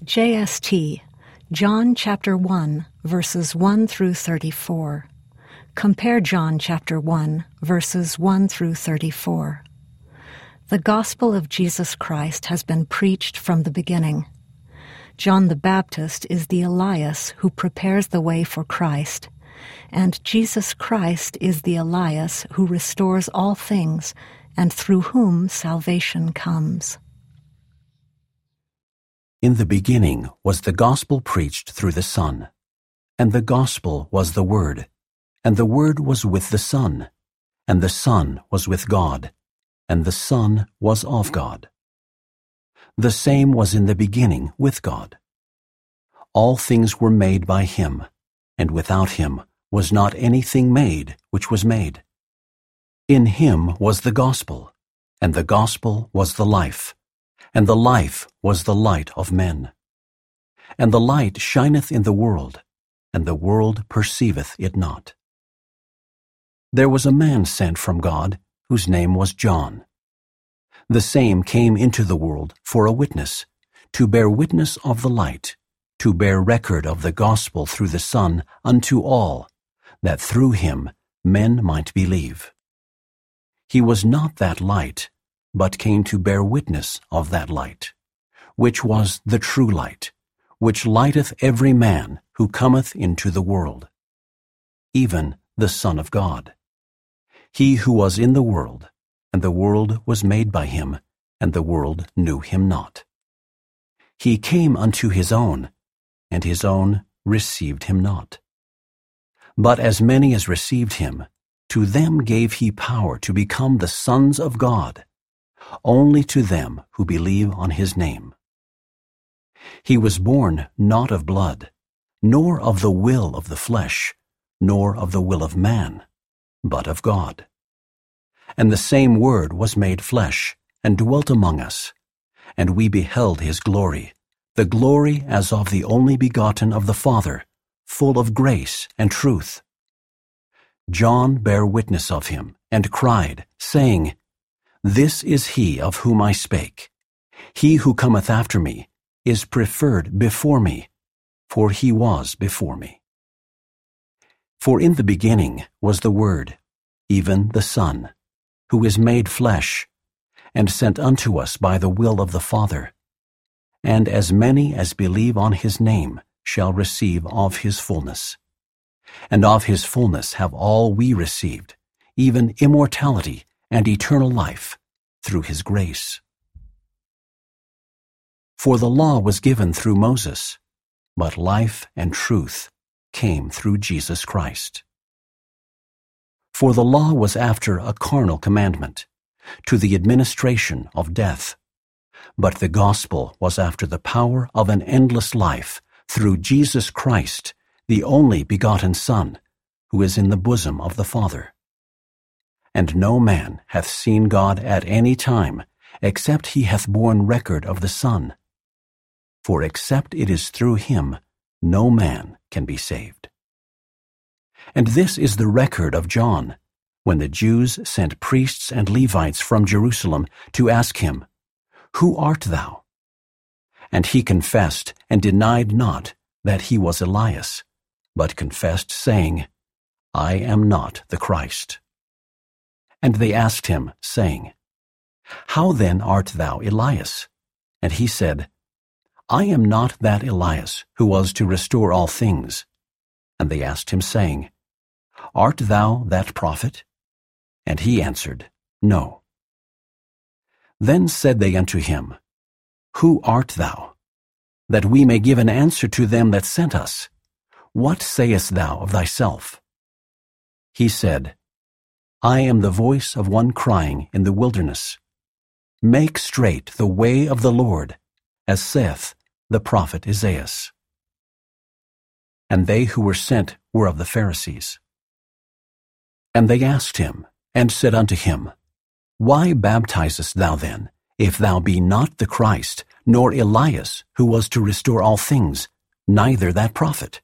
JST, John chapter 1, verses 1 through 34. Compare John chapter 1, verses 1 through 34. The gospel of Jesus Christ has been preached from the beginning. John the Baptist is the Elias who prepares the way for Christ, and Jesus Christ is the Elias who restores all things and through whom salvation comes. In the beginning was the gospel preached through the Son, and the gospel was the Word, and the Word was with the Son, and the Son was with God, and the Son was of God. The same was in the beginning with God. All things were made by him, and without him was not anything made which was made. In him was the gospel, and the gospel was the life, and the life was the light of men. And the light shineth in the world, and the world perceiveth it not. There was a man sent from God, whose name was John. The same came into the world for a witness, to bear witness of the light, to bear record of the gospel through the Son unto all, that through him men might believe. He was not that light, but came to bear witness of that light, which was the true light, which lighteth every man who cometh into the world, even the Son of God. He who was in the world, and the world was made by him, and the world knew him not. He came unto his own, and his own received him not. But as many as received him, to them gave he power to become the sons of God, only to them who believe on his name. He was born not of blood, nor of the will of the flesh, nor of the will of man, but of God. And the same Word was made flesh, and dwelt among us, and we beheld his glory, the glory as of the only begotten of the Father, full of grace and truth. John bare witness of him, and cried, saying, This is he of whom I spake. He who cometh after me is preferred before me, for he was before me. For in the beginning was the Word, even the Son, who is made flesh, and sent unto us by the will of the Father. And as many as believe on his name shall receive of his fullness. And of his fullness have all we received, even immortality and eternal life, through his grace. For the law was given through Moses, but life and truth came through Jesus Christ. For the law was after a carnal commandment, to the administration of death, but the gospel was after the power of an endless life, through Jesus Christ, the only begotten Son, who is in the bosom of the Father. And no man hath seen God at any time, except he hath borne record of the Son. For except it is through him, no man can be saved. And this is the record of John, when the Jews sent priests and Levites from Jerusalem to ask him, Who art thou? And he confessed and denied not that he was Elias, but confessed, saying, I am not the Christ. And they asked him, saying, How then art thou Elias? And he said, I am not that Elias who was to restore all things. And they asked him, saying, Art thou that prophet? And he answered, No. Then said they unto him, Who art thou? That we may give an answer to them that sent us. What sayest thou of thyself? He said, I am the voice of one crying in the wilderness, Make straight the way of the Lord, as saith the prophet Isaiah. And they who were sent were of the Pharisees. And they asked him, and said unto him, Why baptizest thou then, if thou be not the Christ, nor Elias, who was to restore all things, neither that prophet?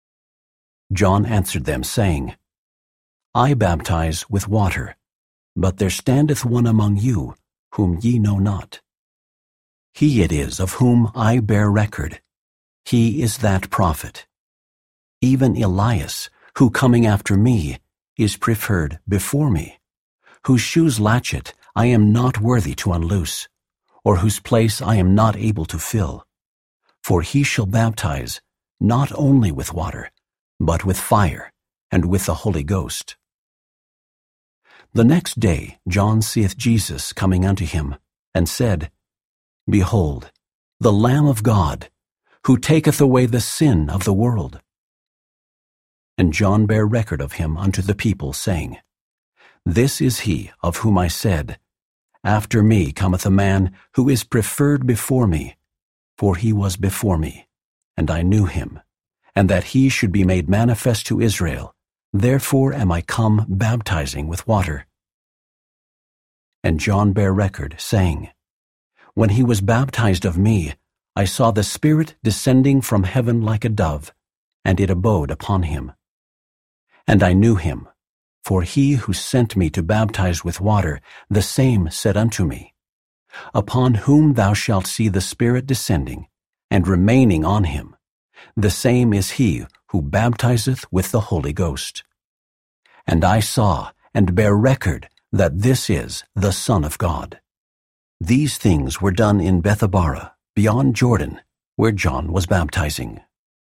John answered them, saying, I baptize with water, but there standeth one among you, whom ye know not. He it is of whom I bear record, He is that prophet. Even Elias, who coming after me, is preferred before me, whose shoes latchet I am not worthy to unloose, or whose place I am not able to fill. For he shall baptize not only with water, but with fire, and with the Holy Ghost. The next day John seeth Jesus coming unto him, and said, Behold, the Lamb of God, who taketh away the sin of the world. And John bare record of him unto the people, saying, This is he of whom I said, After me cometh a man who is preferred before me, for he was before me, and I knew him, and that he should be made manifest to Israel. Therefore am I come baptizing with water. And John bare record, saying, When he was baptized of me, I saw the Spirit descending from heaven like a dove, and it abode upon him. And I knew him, for he who sent me to baptize with water, the same said unto me, Upon whom thou shalt see the Spirit descending, and remaining on him, the same is he who baptizeth with the Holy Ghost. And I saw and bear record that this is the Son of God. These things were done in Bethabara, beyond Jordan, where John was baptizing.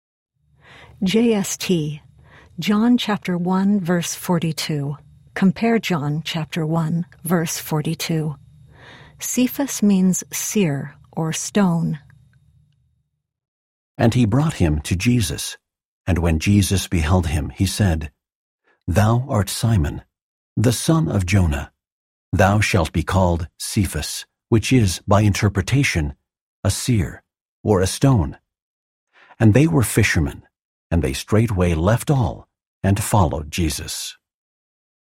JST, John chapter 1, verse 42. Compare John chapter 1, verse 42. Cephas means seer or stone. And he brought him to Jesus. And when Jesus beheld him, he said, Thou art Simon, the son of Jonah. Thou shalt be called Cephas, which is, by interpretation, a seer, or a stone. And they were fishermen, and they straightway left all, and followed Jesus.